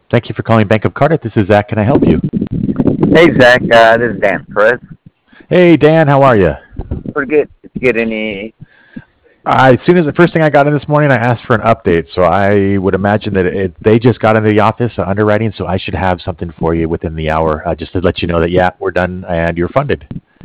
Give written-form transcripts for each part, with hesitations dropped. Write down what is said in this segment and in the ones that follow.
Thank you for calling Bank of Cardiff. This is Zach. Can I help you? Hey Zach, this is Dan Perez. Hey, Dan. How are you? Pretty good. Did you get any? As soon as the first thing I got in this morning, I asked for an update. So I would imagine that they just got into the office underwriting, so I should have something for you within the hour, just to let you know that, yeah, we're done and you're funded.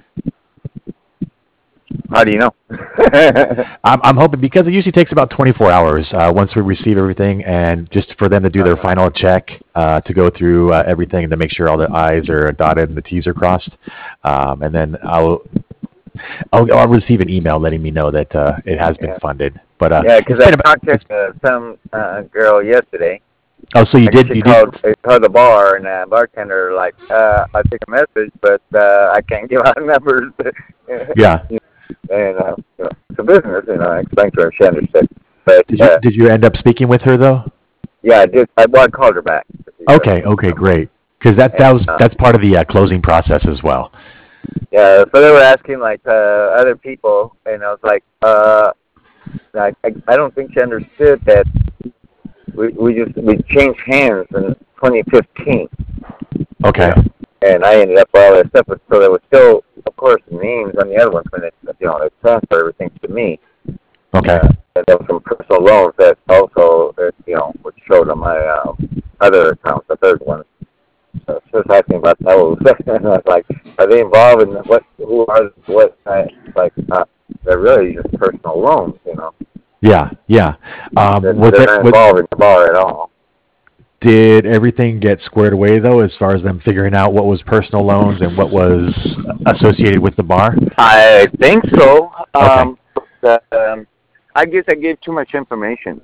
How do you know? I'm hoping, because it usually takes about 24 hours once we receive everything, and just for them to do their final check to go through everything and to make sure all the I's are dotted and the T's are crossed. And then I'll receive an email letting me know that it has been funded. But yeah, because I talked to some girl yesterday. Oh, so you did? She called the bar, and the bartender I took a message, but I can't give out numbers. Yeah. And it's a business, I explained to her. She understood. But did you end up speaking with her though? Yeah, I did. I called her back. Okay, great. Because that's part of the closing process as well. Yeah, so they were asking other people, and I was like, I don't think she understood that we changed hands in 2015. Okay. And I ended up with all that stuff, but so there was still, of course, names on the other ones when they transferred everything to me. Okay. And there was some personal loans that also, which showed on my other account, the third one. So she was asking about those, and I was like, are they involved in they're really just personal loans, Yeah. They're not involved in the bar at all. Did everything get squared away, though, as far as them figuring out what was personal loans and what was associated with the bar? I think so. Okay. I guess I gave too much information.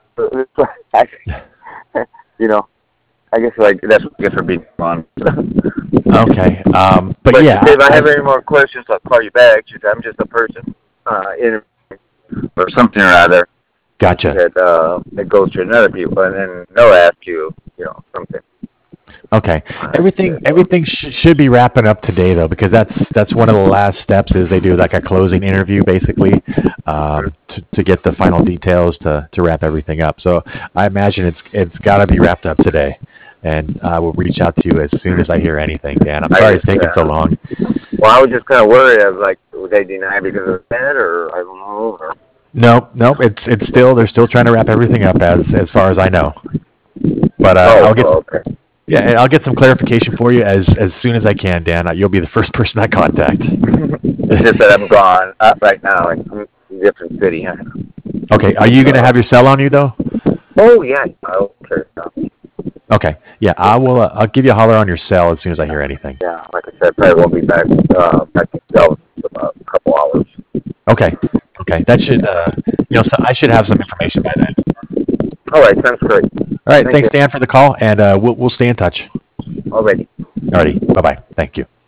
I guess that's for being on. Okay. But yeah. If I have any more questions, I'll call you back. I'm just a person or something or other. Gotcha. That goes to another people, and then they'll ask you, something. Okay. Everything should be wrapping up today, though, because that's one of the last steps. Is they do like a closing interview, basically, to get the final details to wrap everything up. So I imagine it's got to be wrapped up today, and I will reach out to you as soon as I hear anything, Dan. I'm sorry it's taking so long. Well, I was just kind of worried. I was like, would they deny because of that, or I don't know, or. No, it's still, they're still trying to wrap everything up as far as I know. But I'll get some clarification for you as soon as I can, Dan. You'll be the first person I contact. It's just that I'm gone right now in a different city. Okay, are you going to have your cell on you though? Oh yeah, okay. Okay, yeah, I will. I'll give you a holler on your cell as soon as I hear anything. Yeah, like I said, probably won't be back to cell in about a couple hours. Okay, that should so I should have some information by then. All right, sounds great. All right, thanks Dan for the call, and we'll stay in touch. Alrighty. Bye bye. Thank you.